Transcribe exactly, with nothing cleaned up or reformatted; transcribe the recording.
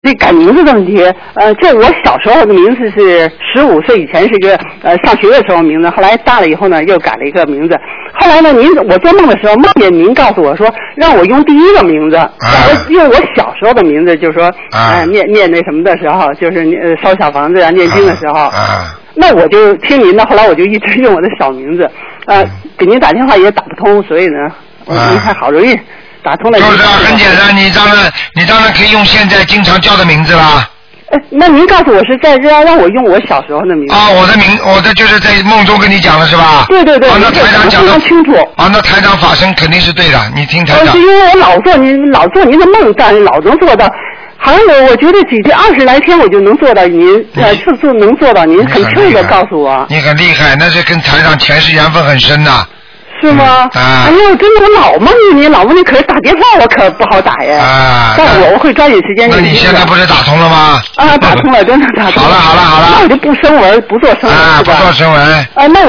这改名字的问题，呃，这我小时候的名字是十五岁以前是一个呃上学的时候名字，后来大了以后呢又改了一个名字。后来呢，您我做梦的时候梦见您告诉我说让我用第一个名字，让我用我小时候的名字，就是说呃念念那什么的时候，就是呃烧小房子啊念经的时候。那我就听您的，后来我就一直用我的小名字，呃，给您打电话也打不通，所以呢，我您看好容易。打通了就是很简单，你当然你当然可以用现在经常叫的名字啦。 呃，那您告诉我是在这让我用我小时候的名字啊？ 我的名，我的就是在梦中跟你讲的是吧？ 对对对， 啊，那台长讲的非常清楚。 啊，那台长法身肯定是对的，你听台长。 呃，是因为我老做您老做您的梦，但老能做到。好像我我觉得几天二十来天我就能做到您，呃，次次能做到您，很清楚的告诉我。 你很厉害，那是跟台长前世缘分很深呐。 是吗？ 嗯、啊！ 哎呦，真的，我老梦见你，老梦见，可是打电话我可不好打呀。啊！但我我会抓紧时间。 那你现在不是打通了吗？ 啊，打通了，真的打通了。 好了好了好了。 那我就不声纹，不做声纹， 啊，不做声纹。 啊，那我。